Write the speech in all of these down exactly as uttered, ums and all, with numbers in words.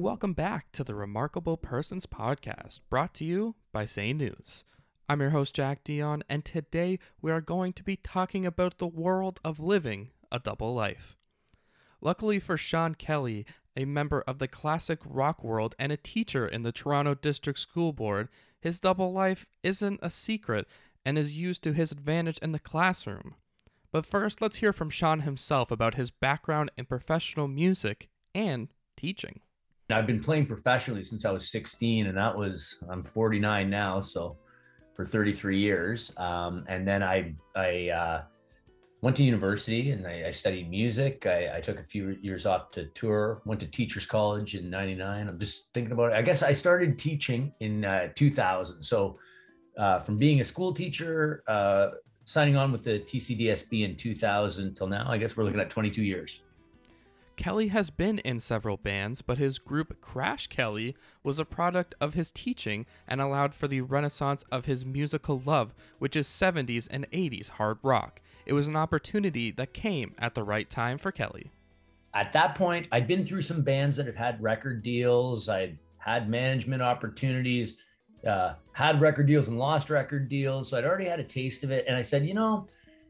welcome back to the Remarkable Persons Podcast, brought to you by Say News. I'm your host, Jack Dion, and today we are going to be talking about the world of living a double life. Luckily for Sean Kelly, a member of the classic rock world and a teacher in the Toronto District School Board, his double life isn't a secret and is used to his advantage in the classroom. But first, let's hear from Sean himself about his background in professional music and teaching. I've been playing professionally since I was sixteen, and that was, I'm forty-nine now, so for thirty-three years. Um, and then I I uh, went to university and I, I studied music. I, I took a few years off to tour, went to Teachers College in ninety-nine. I'm just thinking about it. I guess I started teaching in uh, two thousand. So uh, from being a school teacher, uh, signing on with the T C D S B in two thousand till now, I guess we're looking at twenty-two years. Kelly has been in several bands, but his group Crash Kelly was a product of his teaching and allowed for the renaissance of his musical love, which is seventies and eighties hard rock. It was an opportunity that came at the right time for Kelly. At that point, I'd been through some bands that had had record deals. I'd had management opportunities, uh, had record deals and lost record deals. So I'd already had a taste of it. And I said, you know,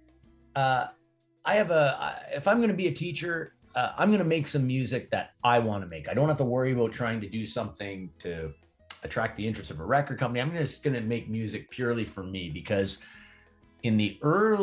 uh, I have a, if I'm going to be a teacher, Uh, I'm going to make some music that I want to make. I don't have to worry about trying to do something to attract the interest of a record company. I'm just going to make music purely for me, because in the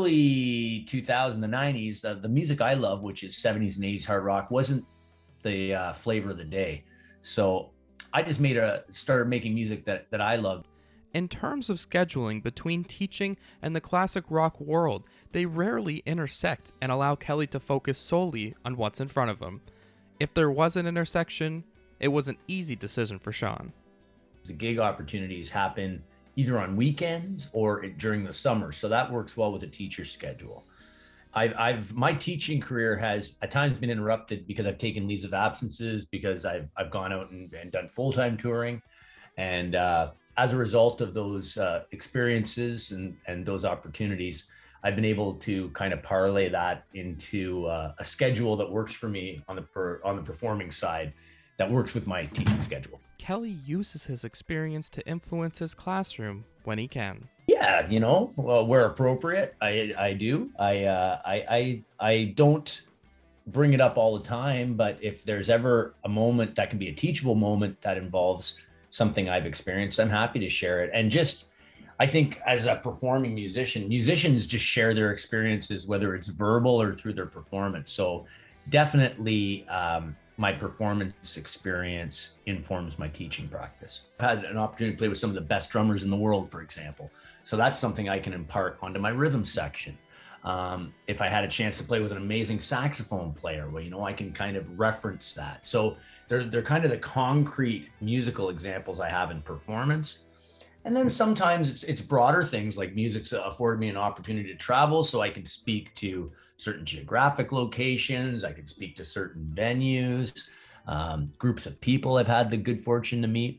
early two thousands, the nineties, uh, the music I love, which is seventies and eighties hard rock, wasn't the uh, flavor of the day. So I just made a started making music that that I loved. In terms of scheduling between teaching and the classic rock world, they rarely intersect and allow Kelly to focus solely on what's in front of him. If there was an intersection, it was an easy decision for Sean. The gig opportunities happen either on weekends or during the summer, so that works well with a teacher's schedule. I've, I've my teaching career has at times been interrupted because I've taken leaves of absences, because I've I've gone out and, and done full-time touring, and uh, as a result of those uh, experiences and, and those opportunities, I've been able to kind of parlay that into uh, a schedule that works for me on the per, on the performing side, that works with my teaching schedule. Kelly uses his experience to influence his classroom when he can. Yeah, you know, well, where appropriate, I I do. I uh, I I I don't bring it up all the time, but if there's ever a moment that can be a teachable moment that involves something I've experienced, I'm happy to share it. And just, I think as a performing musician, musicians just share their experiences, whether it's verbal or through their performance. So definitely um, my performance experience informs my teaching practice. I've had an opportunity to play with some of the best drummers in the world, for example. So that's something I can impart onto my rhythm section. Um, if I had a chance to play with an amazing saxophone player, well, you know, I can kind of reference that. So they're, they're kind of the concrete musical examples I have in performance. And then sometimes it's, it's broader things, like music's afforded me an opportunity to travel, so I can speak to certain geographic locations. I can speak to certain venues, um, groups of people I've had the good fortune to meet.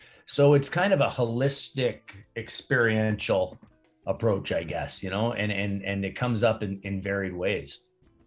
So it's kind of a holistic, experiential approach, I guess, you know, and and and it comes up in, in varied ways.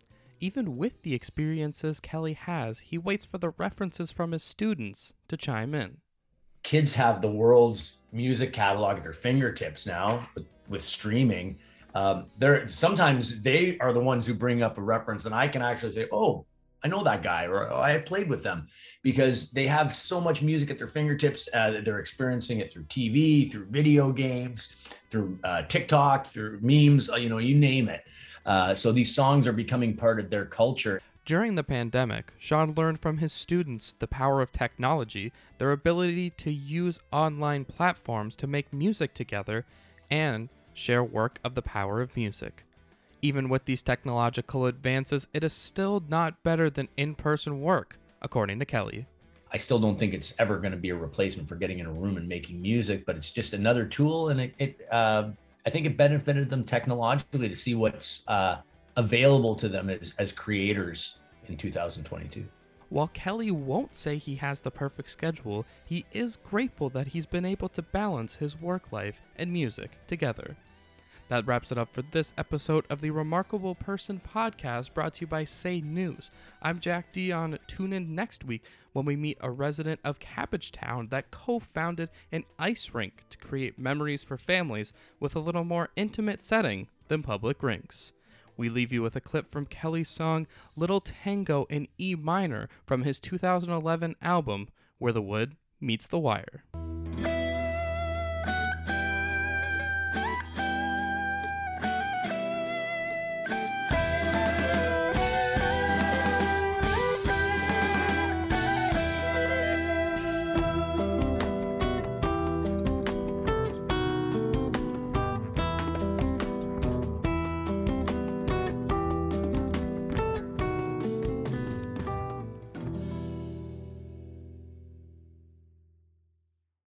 Even with the experiences Kelly has, he waits for the references from his students to chime in. Kids have the world's music catalog at their fingertips now with, with streaming. Um, they're sometimes they are the ones who bring up a reference, and I can actually say, oh, I know that guy, or oh, I played with them, because they have so much music at their fingertips. Uh, they're experiencing it through T V, through video games, through uh, TikTok, through memes, you know, you name it. Uh, so these songs are becoming part of their culture. During the pandemic, Sean learned from his students the power of technology, their ability to use online platforms to make music together, and share work of the power of music. Even with these technological advances, it is still not better than in-person work, according to Kelly. I still don't think it's ever going to be a replacement for getting in a room and making music, but it's just another tool. And it, it uh, I think it benefited them technologically to see what's uh, available to them as, as creators in two thousand twenty-two. While Kelly won't say he has the perfect schedule, he is grateful that he's been able to balance his work life and music together. That wraps it up for this episode of the Remarkable Person podcast, brought to you by Say News. I'm Jack Dion. Tune in next week when we meet a resident of Cabbagetown that co-founded an ice rink to create memories for families with a little more intimate setting than public rinks. We leave you with a clip from Kelly's song Little Tango in E minor from his two thousand eleven album Where the Wood Meets the Wire.